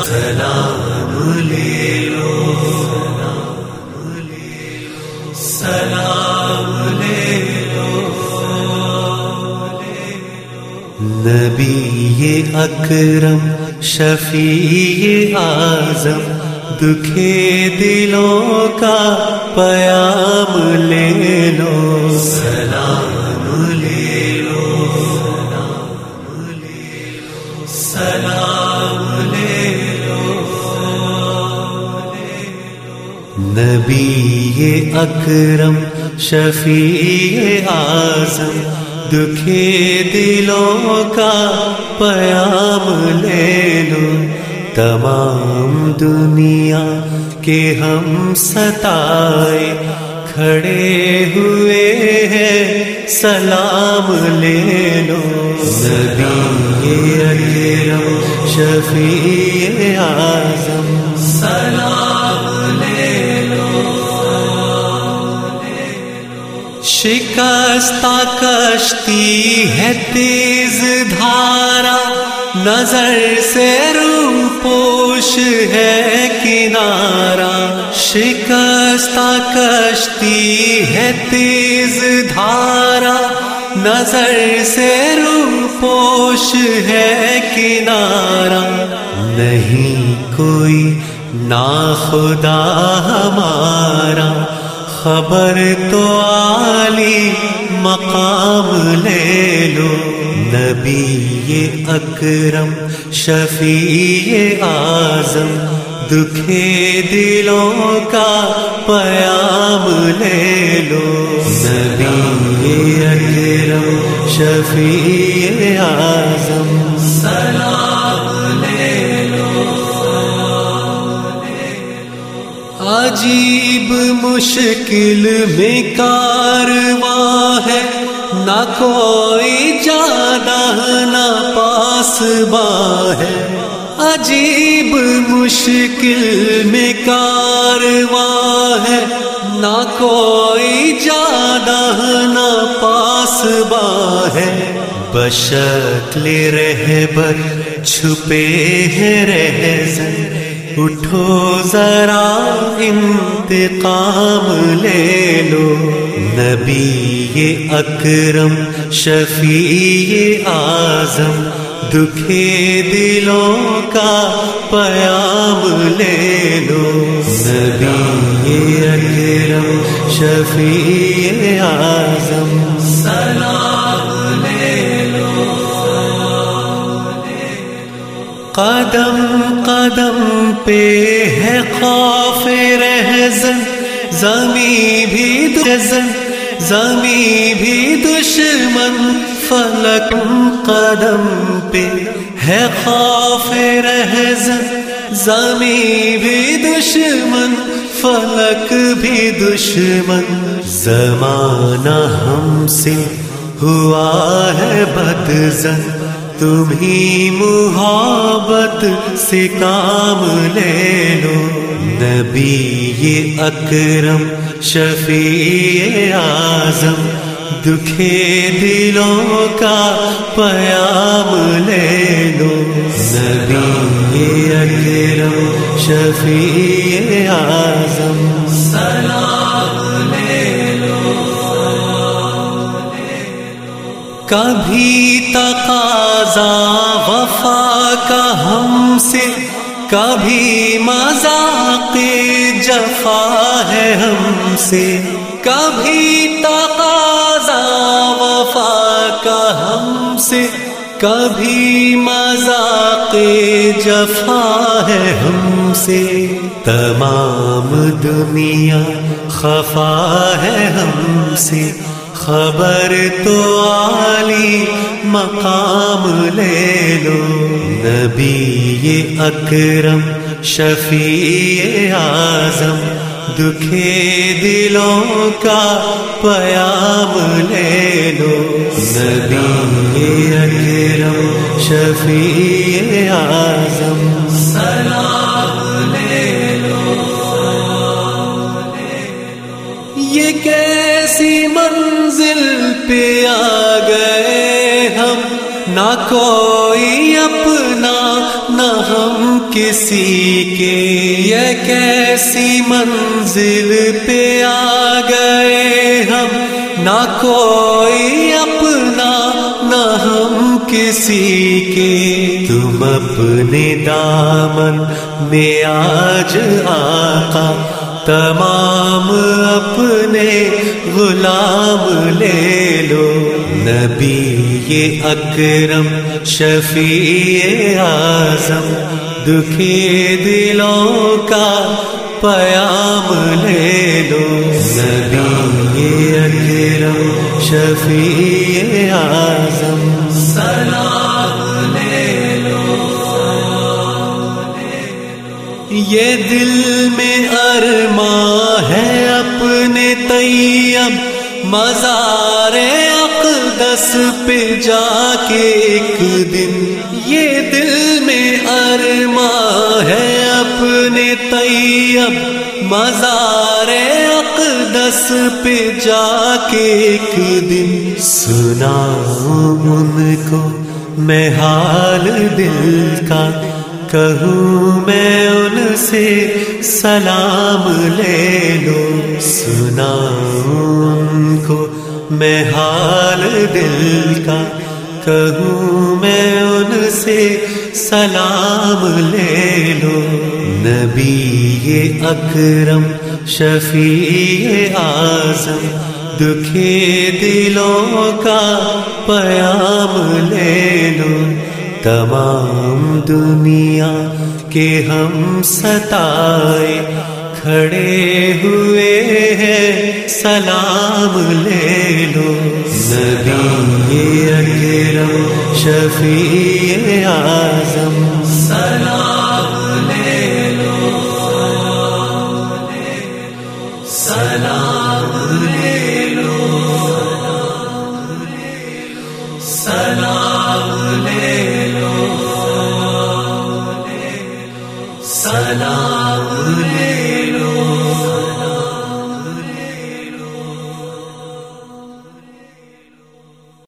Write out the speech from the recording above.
سلام لے لو، سلام لے لو، نبی اکرم شفیع اعظم دکھے دلوں کا پیام لے لو، سلام لے لو، سلام لے لو، نبی اکرم شفیع اعظم دکھے دلوں کا پیام لے لو، تمام دنیا کے ہم ستائے کھڑے ہوئے ہیں، سلام لے لو، نبی اکرم شفیع اعظم سلام لے لو، شکستہ کشتی ہے تیز دھارا، نظر سے روپوش ہے کنارہ، شکستہ کشتی ہے تیز دھارا، نظر سے روپوش ہے کنارہ، نہیں کوئی ناخدا ہمارا، خبر تو عالی مقام لے لو، نبی اکرم شفیع اعظم دکھے دلوں کا پیام لے لو، نبی اکرم شفیع اعظم سلام لے لو، عجیب مشکل میں کارواں ہے، نہ کوئی جانا نہ پاسباں ہے، عجیب مشکل میں کارواں ہے، نہ کوئی جانا نہ پاسباں ہے، بشکل رہبر چھپے ہیں رہزن، اٹھو ذرا انتقام لے لو، نبی اکرم شفیع اعظم دکھے دلوں کا پیام لے لو، نبی اکرم شفیع اعظم سلام لے لو، قدم قدم پہ ہے خوف رہزن، زمیں بھی دشمن، فلک قدم پہ ہے خوف رہزن، زمیں بھی دشمن، فلک بھی دشمن، زمانہ ہم سے ہوا ہے بدظن، تمہیں محبت سے کام لے لو، نبی اکرم شفیع اعظم دکھے دلوں کا پیام لے لو، نبی اکرم شفیع اعظم سلام لے لو، کبھی تقاضا وفا کا ہم سے، کبھی مذاق جفا ہے ہم سے، کبھی تقاضا وفا کا ہم سے، کبھی مذاق جفا ہے ہم سے، تمام دنیا خفا ہے ہم سے، خبر تو عالی مقام لے لو، نبی اکرم شفیع اعظم دکھے دلوں کا پیام لے لو، نبی اکرم شفیع اعظم سلام لے لو، یہ کیسی منزل پہ آ گئے ہم، نہ کوئی اپنا نہ ہم کسی کے، یہ کیسی منزل پہ آ گئے ہم، نہ کوئی اپنا نہ ہم کسی کے۔ تم اپنے دامن میں آج آقا تمام اپنے غلام لے لو، نبی اکرم شفیع اعظم دکھے دلوں کا پیام لے لو، نبی اکرم شفیع اعظم سلام لے لو۔ یہ دل میں ارماں ہے اپنے طیب مزار اقدس پہ جا کے ایک دن، یہ دل میں ارماں ہے اپنے طیب مزار اقدس پہ جا کے ایک دن، سناؤں ان کو میں حال دل کا، کہوں میں ان سے سلام لے لو، سناؤں ان کو میں حال دل کا، کہوں میں ان سے سلام لے لو، نبی اکرم شفیع اعظم دکھے دلوں کا پیام لے لو، تمام دنیا کے ہم ستائے کھڑے ہوئے ہیں سلام لے لو، نبی اکرم شفیع اعظم سلام لے لو، سلام لے لو، سلام لے لو، سلام